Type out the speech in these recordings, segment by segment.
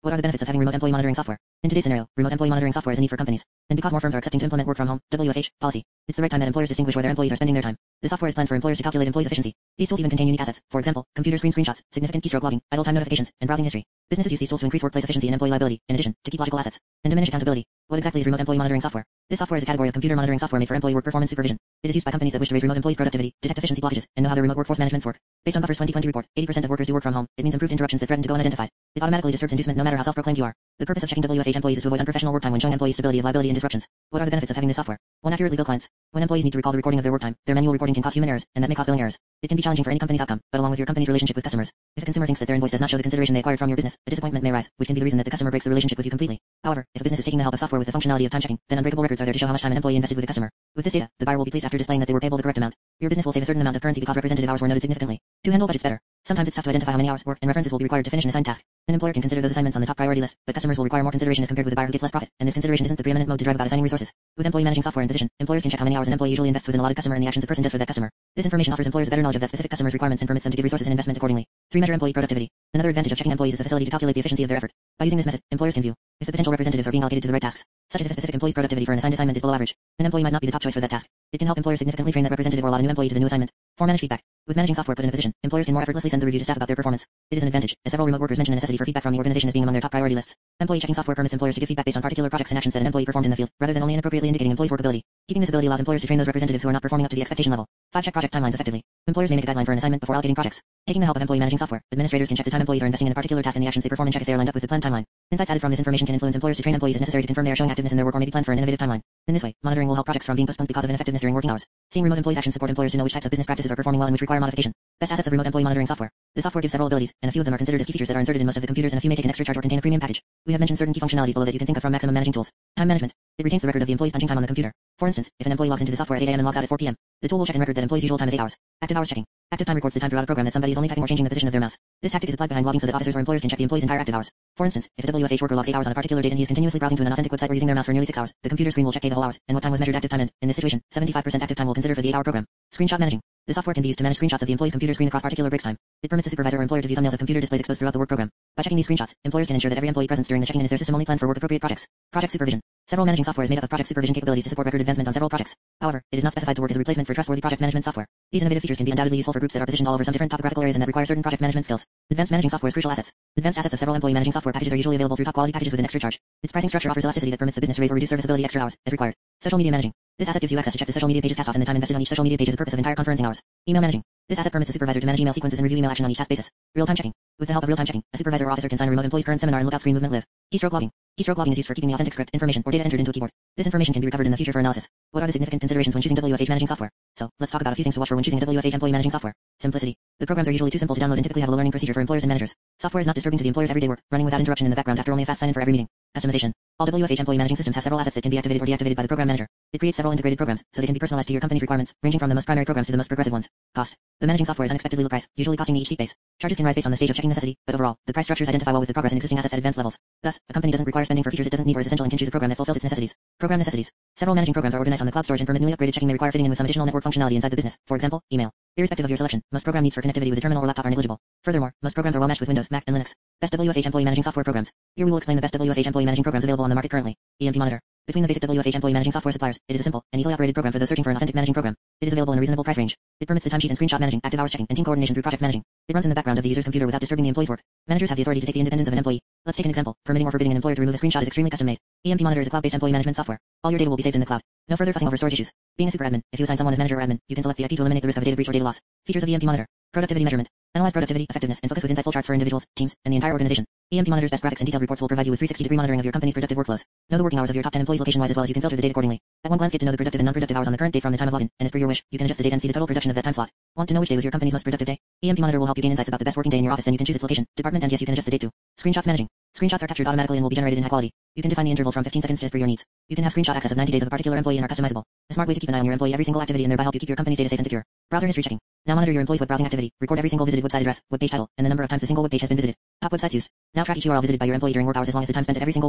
What are the benefits of having remote employee monitoring software? In today's scenario, remote employee monitoring software is a need for companies. And because more firms are accepting to implement work from home, WFH, policy, it's the right time that employers distinguish where their employees are spending their time. The software is planned for employers to calculate employees' efficiency. These tools even contain unique assets, for example, computer screen screenshots, significant keystroke logging, idle time notifications, and browsing history. Businesses use these tools to increase workplace efficiency and employee liability, in addition, to keep logical assets and diminish accountability. What exactly is remote employee monitoring software? This software is a category of computer monitoring software made for employee work performance supervision. It is used by companies that wish to raise remote employees' productivity, detect efficiency blockages, and know how their remote workforce managements work. Based on Buffer's 2020 report, 80% of workers do work from home. It means improved interruptions that threaten to go unidentified. It automatically disturbs inducement no matter how self-proclaimed you are. The purpose of checking WFH employees is to avoid unprofessional work time when showing employees stability of liability and disruptions. What are the benefits of having this software? 1. Accurately bill clients. When employees need to recall the recording of their work time, their manual reporting can cause human errors, and that may cause billing errors. It can be challenging for any company's outcome, but along with your company's relationship with customers. If a consumer thinks that their invoice does not show the consideration they acquired from your business, a disappointment may arise, which can be the reason that the customer breaks the relationship with you completely. However, if a business is taking the help of software with the functionality of time checking, then unbreakable records are there to show how much time an employee invested with the customer. With this data, the buyer will be pleased after displaying that they were payable the correct amount. Your business will save a certain amount of currency because representative hours were noted significantly. To handle budgets better, sometimes it's tough to identify how many hours worked, and references will be required to finish an assigned task. An employer can consider those assignments on the top priority list, but customers will require more consideration as compared with a buyer who gets less profit, and this consideration isn't the preeminent mode to drive about assigning resources. With employee managing software in position, employers can check how many hours an employee usually invests with an allotted customer and the actions a person does for that customer. This information offers employers a better knowledge of that specific customer's requirements and permits them to give resources and investment accordingly. 3. Measure employee productivity. Another advantage of checking employees is the facility to calculate the efficiency of their effort. By using this method, employers can view if the potential representatives are being allocated to the right tasks, such as if a specific employee's productivity for an assigned assignment is below average. An employee might not be the top choice for that task. It can help employers significantly train that representative or allot a new employee to the new assignment. 4. Manage feedback. With managing software put in a position, employers can more effortlessly send the review to staff about their performance. It is an advantage, as several remote workers mention the necessity for feedback from the organization as being among their top priority lists. Employee checking software permits employers to give feedback based on particular projects and actions that an employee performed in the field, rather than only inappropriately indicating employees' workability. Keeping this ability allows employers to train those representatives who are not performing up to the expectation level. 5. Check project timelines effectively. Employers may make a guideline for an assignment before allocating projects. Taking the help of employee managing software, administrators can check the time employees are investing in a particular task and the actions they perform and check if they are lined up with the planned timeline. Insights added from this information can influence employers to train employees as necessary to confirm they are showing activeness in their work or may be planned for an innovative timeline. In this way, monitoring will help projects from being postponed because of ineffectiveness during working hours. Seeing remote employees' actions support employers to know which types of business practices are performing well and which require modification. Best assets of remote employee monitoring software. The software gives several abilities, and a few of them are considered as key features that are inserted in most of the computers, and a few may take an extra charge or contain a premium package. We have mentioned certain key functionalities below that you can think of from maximum managing tools. Time management. It retains the record of the employee's punching time on the computer. For instance, if an employee logs into the software at 8 a.m. and logs out at 4 p.m., the tool will check and record that employee's usual time is 8 hours. Active hours checking. Active time records the time throughout a program that somebody is only typing or changing the position of their mouse. This tactic is applied behind logging so that officers or employers can check the employee's entire active hours. For instance, if a WFH worker logs 8 hours on a particular date and he is continuously browsing to an unauthentic website or using their mouse for nearly 6 hours, the computer screen will check the whole hours and what time was measured active time and, in this situation, 75% active time will consider for the 8-hour program. Screenshot managing. The software can be used to manage screenshots of the employee's computer screen across particular breaks time. It permits a supervisor or employer to view thumbnails of computer displays exposed throughout the work program. By checking these screenshots, employers can ensure that every employee present during the check-in is their system only planned for work-appropriate projects. Project supervision. Several managing software is made up of project supervision capabilities to support record advancement on several projects. However, it is not specified to work as a replacement for trustworthy project management software. These innovative features can be undoubtedly useful for groups that are positioned all over some different topographical areas and that require certain project management skills. Advanced managing software's crucial assets. Advanced assets of several employee managing software packages are usually available through top-quality packages with an extra charge. Its pricing structure offers elasticity that permits the business to raise or reduce serviceability extra hours, as required. Social media managing. This asset gives you access to check the social media pages cast off and the time invested on each social media page as the purpose of entire conferencing hours. Email managing. This asset permits a supervisor to manage email sequences and review email action on each task basis. Real-time checking. With the help of real-time checking, a supervisor or officer can sign a remote employee's current seminar and lookout screen movement live. Keystroke logging. Keystroke logging is used for keeping the authentic script, information, or data entered into a keyboard. This information can be recovered in the future for analysis. What are the significant considerations when choosing WFH managing software? So, let's talk about a few things to watch for when choosing a WFH employee managing software. Simplicity. The programs are usually too simple to download and typically have a low learning procedure for employers and managers. Software is not disturbing to the employer's everyday work, running without interruption in the background after only a fast sign-in for every meeting. Customization. All WFH employee managing systems have several assets that can be activated or deactivated by the program manager. It creates several integrated programs, so they can be personalized to your company's requirements, ranging from the most primary programs to the most progressive ones. Cost. The managing software is unexpectedly low price, usually costing each seat base. Charges can rise based on the stage of checking necessity, but overall, the price structures identify well with the progress and existing assets at advanced levels. Thus, a company doesn't require spending for features it doesn't need or is essential and can choose a program that fulfills its necessities. Program necessities. Several managing programs are organized on the cloud storage and permit newly upgraded checking may require fitting in with some additional network functionality inside the business, for example, email. Irrespective of your selection, most program needs for connectivity with a terminal or laptop are negligible. Furthermore, most programs are well matched with Windows, Mac, and Linux. Best WFH employee managing software programs. Here we will explain the best WFH employee managing programs available on the market currently. EMP Monitor. Between the basic WFH employee managing software suppliers, it is a simple and easily operated program for those searching for an authentic managing program. It is available in a reasonable price range. It permits the timesheet and screenshot managing, active hours checking, and team coordination through project managing. It runs in the background of the user's computer without disturbing the employee's work. Managers have the authority to take the independence of an employee. Let's take an example. Permitting or forbidding an employer to remove a screenshot is extremely custom made. EMP Monitor is a cloud-based employee management software. All your data will be saved in the cloud. No further fussing over storage issues. Being a super admin, if you assign someone as manager or admin, you can select the IP to eliminate the risk of a data breach or data loss. Features of EMP Monitor. Productivity measurement. Analyze productivity, effectiveness, and focus with insightful charts for individuals, teams, and the entire organization. EMP Monitor's best graphics and detailed reports will provide you with 360-degree monitoring of your company's productive workflows. Know the working hours of your top 10 employees location-wise as well as you can filter the data accordingly. At one glance get to know the productive and non-productive hours on the current date from the time of login, and as per your wish, you can adjust the date and see the total production of that time slot. Want to know which day was your company's most productive day? EMP Monitor will help you gain insights about the best working day in your office, and you can choose its location, department, and yes, you can adjust the date too. Screenshots managing. Screenshots are captured automatically and will be generated in high quality. You can define the intervals from 15 seconds to as per your needs. You can have screenshot access of 90 days of a particular employee and are customizable. A smart way to keep an eye on your employee every single activity and thereby help you keep your company's data safe and secure. Browser history checking. Now monitor your employee's web browsing activity. Record every single visited website address, web page title, and the number of times the single web page has been visited. Top websites used. Now track each URL visited by your employee during work hours as long as the time spent at every single website.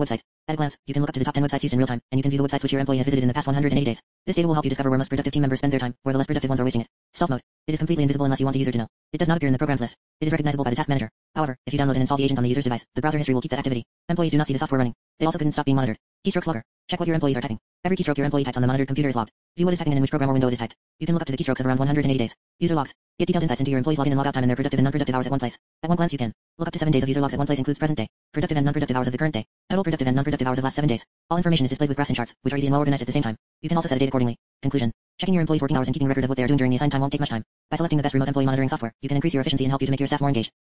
At a glance, you can look up to the top 10 websites used in real time, and you can view the websites which your employee has visited in the past 180 days. This data will help you discover where most productive team members spend their time, where the less productive ones are wasting it. Stealth mode. It is completely invisible unless you want the user to know. It does not appear in the programs list. It is recognizable by the task manager. However, if you download and install the agent on the user's device, the browser history will keep that activity. Employees do not see the software running. They also couldn't stop being monitored. Keystrokes logger. Check what your employees are typing. Every keystroke your employee types on the monitored computer is logged. View what is typing and in which program or window it is typed. You can look up to the keystrokes of around 180 days. User logs. Get detailed insights into your employees' login and logout time and their productive and non-productive hours at one place. At one glance you can look up to 7 days of user logs at one place includes present day, productive and non-productive hours of the current day, total productive and non-productive hours of last 7 days. All information is displayed with graphs and charts, which are easy and well organized at the same time. You can also set a date accordingly. Conclusion. Checking your employees' working hours and keeping record of what they are doing during the assigned time won't take much time. By selecting the best remote employee monitoring software, you can increase your efficiency and help you to make your staff more engaged.